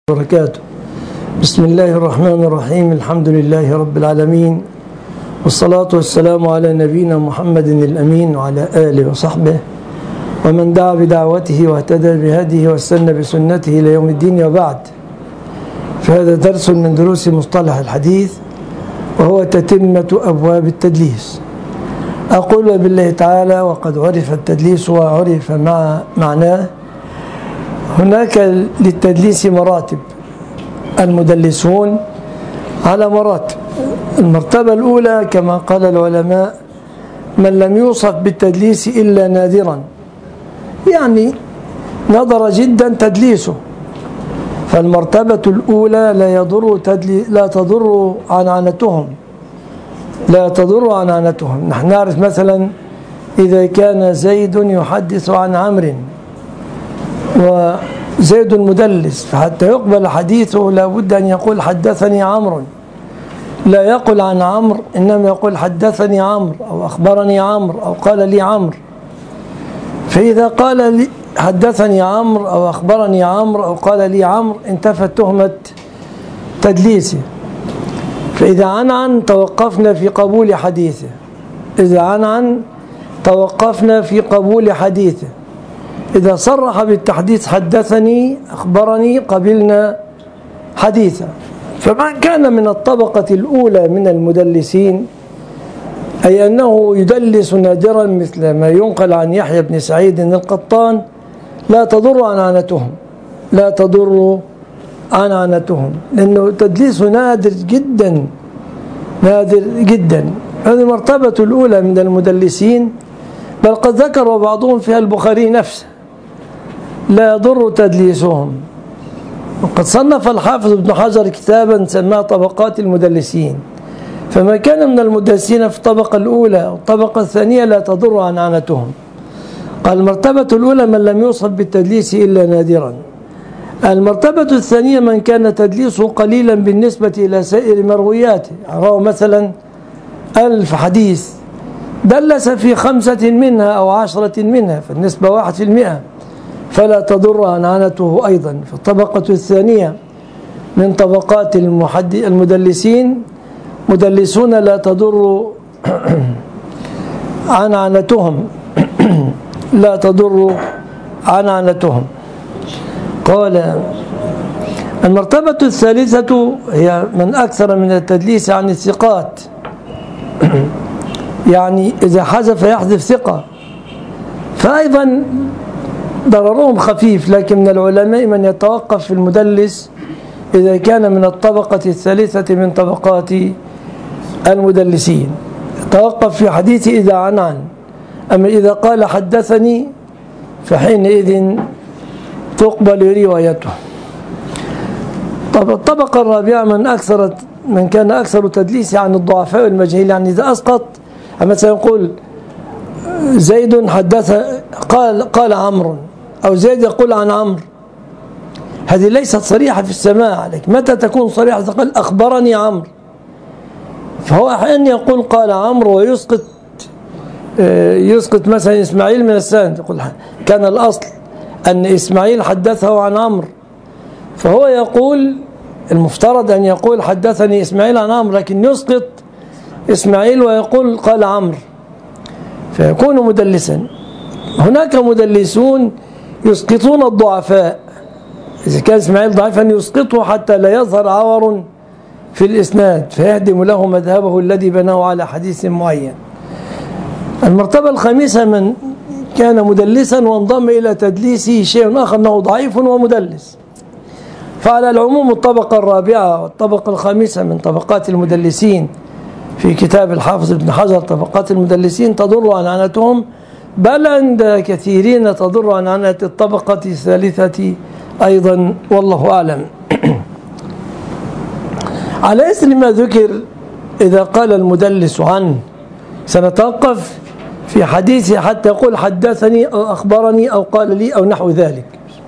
وبركاته. بسم الله الرحمن الرحيم. الحمد لله رب العالمين، والصلاة والسلام على نبينا محمد الأمين وعلى آله وصحبه ومن دعا بدعوته واهتدى بهديه واستنى بسنته إلى يوم الدين، وبعد. فهذا درس من دروس مصطلح الحديث، وهو تتمة أبواب التدليس. أقول بالله تعالى: وقد عرف التدليس وعرف معناه. هناك للتدليس مراتب، المدلسون على مراتب. المرتبة الأولى كما قال العلماء: من لم يوصف بالتدليس إلا نادرا، يعني نظر جدا تدليسه. فالمرتبة الأولى لا تضر عنعنتهم. نحن نعرف مثلا إذا كان زيد يحدث عن عمرو وزيد مدلس، فحتى يقبل حديثه لابد أن يقول حدثني عمرو، لا يقول عن عمرو، إنما يقول حدثني عمرو أو أخبرني عمرو أو قال لي عمرو. فإذا قال لي حدثني عمرو أو أخبرني عمرو أو قال لي عمرو انتفت تهمة تدليسه. فإذا عن توقفنا في قبول حديثه، إذا صرح بالتحديث حدثني أخبرني قبلنا حديثا. فمن كان من الطبقة الأولى من المدلسين، أي أنه يدلس نادرا مثل ما ينقل عن يحيى بن سعيد القطان، لا تضر عنعنتهم، لأنه تدليس نادر جدا. هذه المرتبة الأولى من المدلسين، بل قد ذكر بعضهم فيها البخاري نفسه: لا يضر تدليسهم. وقد صنف الحافظ ابن حجر كتابا سماه طبقات المدلسين، فما كان من المدلسين في الطبقة الأولى والطبقة الثانية لا تضر عنعنتهم. قال: المرتبة الأولى من لم يوصف بالتدليس إلا نادرا. المرتبة الثانية من كان تدليسه قليلا بالنسبة إلى سائر مروياته، روى مثلا 1000 حديث، دلس في 5 منها أو 10 منها، فالنسبة 1%، فلا تضر عنعنته أيضا. في الطبقة الثانية من طبقات المدلسين مدلسون لا تضر عنعنتهم. قال: المرتبة الثالثة هي من أكثر من التدليس عن الثقات، يعني إذا حذف يحذف ثقة، فأيضا ضررهم خفيف. لكن من العلماء من يتوقف في المدلس إذا كان من الطبقة الثالثة من طبقات المدلسين، يتوقف في حديثه إذا عن. أما إذا قال حدثني فحينئذ تقبل روايته. طب الطبقة الرابعة من كان أكثر تدليس عن الضعفاء والمجهول، يعني إذا أسقط مثلا يقول زيد قال عمرو، أو زيد يقول عن عمرو، هذه ليست صريحة في السماع. لكن متى تكون صريحة؟ قال أخبرني عمرو، فهو أحيانا يقول قال عمرو ويسقط مثلا إسماعيل من السند، يقول كان الأصل أن إسماعيل حدثه عن عمرو، فهو يقول المفترض أن يقول حدثني إسماعيل عن عمرو، لكن يسقط إسماعيل ويقول قال عمرو، فيكون مدلسا. هناك مدلسون يسقطون الضعفاء، إذا كان إسماعيل ضعيفا يسقطه حتى لا يظهر عور في الإسناد، فيهدم له مذهبه الذي بناه على حديث معين. المرتبة الخامسة من كان مدلسا وانضم إلى تدليسه شيء آخر، أنه ضعيف ومدلس. فعلى العموم الطبقة الرابعة والطبقة الخامسة من طبقات المدلسين في كتاب الحافظ ابن حجر طبقات المدلسين تضر عنعنتهم، بل عند كثيرين تضر عنعنة الطبقة الثالثة أيضا، والله أعلم. على إثر ما ذكر، إذا قال المدلس عنه سنتوقف في حديثه حتى يقول حدثني أو أخبرني أو قال لي أو نحو ذلك،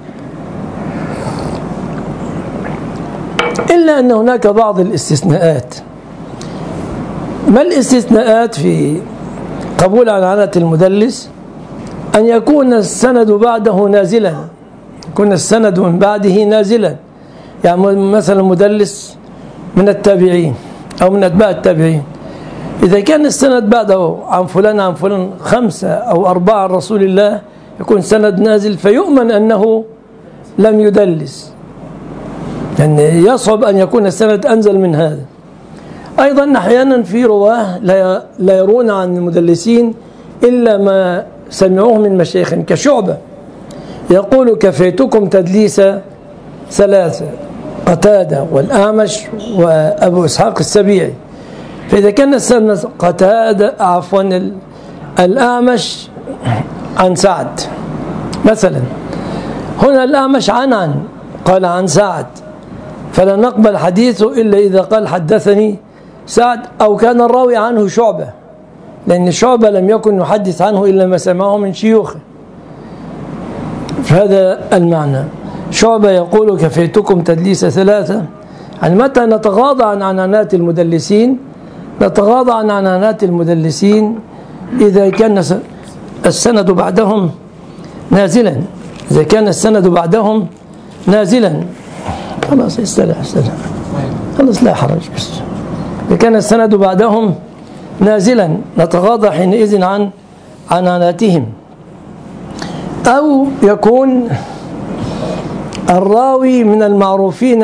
إلا أن هناك بعض الاستثناءات. ما الاستثناءات في قبول عنعنة المدلس؟ أن يكون السند بعده نازلا، يكون السند من بعده نازلا، يعني مثلا مدلس من التابعين أو من أتباع التابعين، إذا كان السند بعده عن فلان عن فلان 5 أو 4 عن رسول الله يكون سند نازل، فيؤمن أنه لم يدلس، يعني يصعب أن يكون السند أنزل من هذا. أيضا أحيانا في رواه لا يرون عن المدلسين إلا ما سمعوه من مشايخ كشعبة، يقول كفيتكم تدليس 3 قتادة والأعمش وأبو إسحاق السبيعي. فإذا كان السند قتادة الأعمش عن سعد مثلا، هنا الأعمش عن قال عن سعد، فلا نقبل حديثه إلا إذا قال حدثني سعد أو كان الراوي عنه شعبة، لأن شعبة لم يكن يحدث عنه إلا ما سمعه من شيوخه. فهذا المعنى. شعبة يقول كفيتكم تدليس 3، يعني متى نتغاضى عن عنانات المدلسين؟ نتغاضى عن عنانات المدلسين إذا كان السند بعدهم نازلا، إذا كان السند بعدهم نازلا خلاص استلح خلاص لا حرج، بس إذا كان السند بعدهم نازلا نتغاضى حينئذ عن عناناتهم. أو يكون الراوي من المعروفين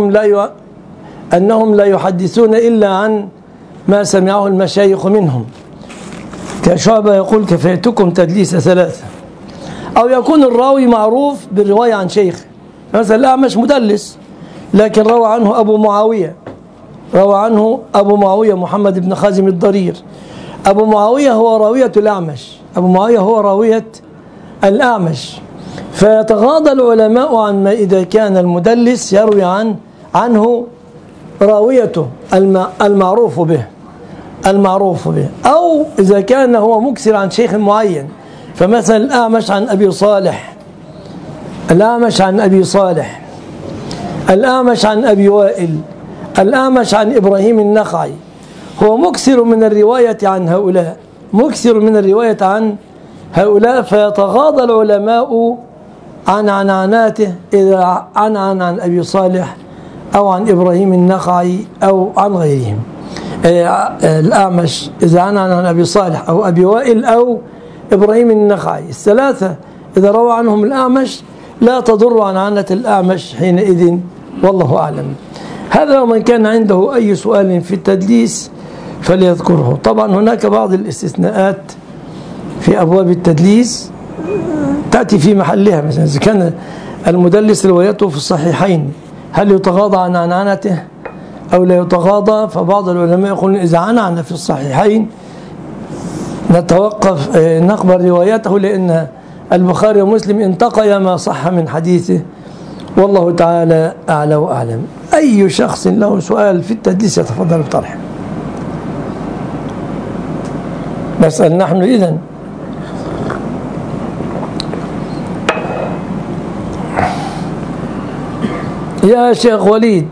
أنهم لا يحدثون إلا عن ما سمعه المشايخ منهم، كشعبة يقول كفيتكم تدليس 3. أو يكون الراوي معروف بالرواية عن شيخ، مثلا الأعمش مدلس لكن روى عنه أبو معاوية محمد بن خازم الضرير. أبو معاوية هو راوية الأعمش، فيتغاضى العلماء عن ما إذا كان المدلس يروي عنه راويته المعروف به، أو إذا كان هو مكثر عن شيخ معين، فمثلا الأعمش عن أبي صالح، الأعمش عن أبي وائل، الأعمش عن إبراهيم النخعي، هو مكثر من الرواية عن هؤلاء، فيتغاضى العلماء عن عناناته إذا عن أبي صالح أو عن إبراهيم النخعي أو عن غيرهم. الأعمش إذا عن أبي صالح أو أبي وائل أو إبراهيم النخعي، الثلاثة إذا روى عنهم الأعمش لا تضر عن عنة الأعمش حينئذ، والله أعلم. هذا ومن كان عنده أي سؤال في التدليس فليذكره. طبعا هناك بعض الاستثناءات في أبواب التدليس تأتي في محلها، مثلا إذا كان المدلس روايته في الصحيحين هل يتغاضى عن عنانته أو لا يتغاضى؟ فبعض العلماء يقولون إذا عنعن في الصحيحين نتوقف نقبل روايته، لأن البخاري ومسلم انتقيا ما صح من حديثه، والله تعالى أعلى وأعلم. أي شخص له سؤال في التدليس يتفضل بطرحه. نسأل نحن إذن. يا شيخ وليد،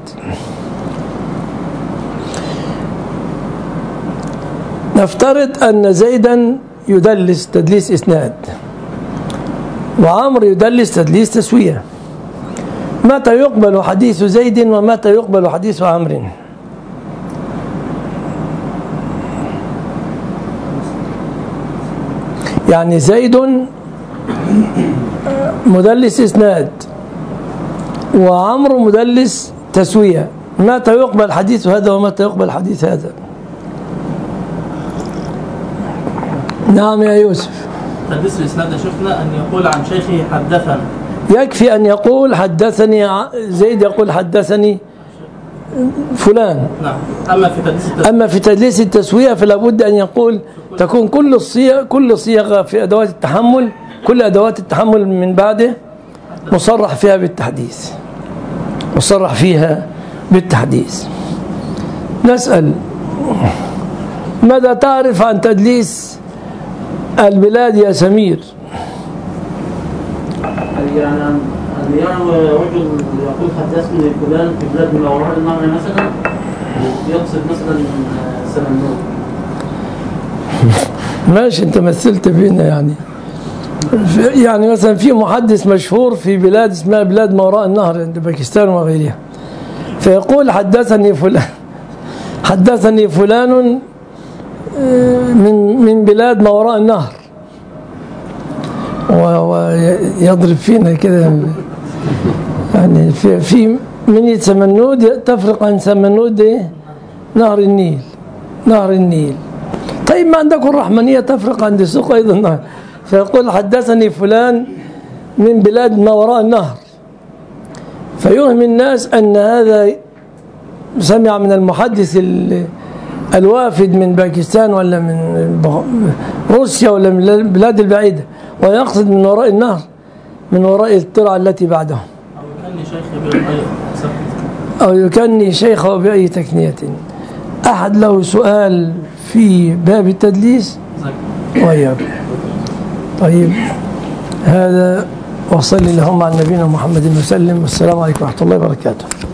نفترض أن زيدا يدلس تدليس إسناد وعمر يدلس تدليس تسوية، متى يقبل حديث زيد ومتى يقبل حديث عمرو؟ يعني زيد مدلس إسناد وعمرو مدلس تسوية، متى يقبل حديث هذا ومتى يقبل حديث هذا؟ نعم يا يوسف. تدليس الإسناد شفنا أن يقول عن شيخه حدثنا، يكفي أن يقول حدثني زيد، يقول حدثني فلان. نعم. أما في تدليس التسوية فلا بد أن يقول تكون كل صيغة في أدوات التحمل، كل أدوات التحمل من بعده مصرح فيها بالتحديث. نسأل ماذا تعرف عن تدليس البلاد يا سمير؟ يعني رجل يقول حدثني فلان في بلاد من وراء النهر مثلا، يقصد مثلا سمنود. ماشي، انت مثلت بينا يعني مثلا في محدث مشهور في بلاد اسمها بلاد ما وراء النهر عند باكستان وغيرها، فيقول حدثني فلان من بلاد ما وراء النهر، ويضرب فينا كده يعني في من سمنود تفرق عن سمنود نهر النيل. طيب ما عندكم الرحمنية تفرق عن دسوق أيضا النهر. فيقول حدثني فلان من بلاد ما وراء النهر، فيوهم الناس أن هذا سمع من المحدث الوافد من باكستان ولا من روسيا ولا من البلاد البعيدة، ويقصد من وراء النهر، من وراء الترعة التي بعدهم، أو يكني شيخه بأي تكنية. أحد له سؤال في باب التدليس؟ طيب هذا، وصلي اللهم على نبينا محمد وسلم، والسلام عليكم ورحمة الله وبركاته.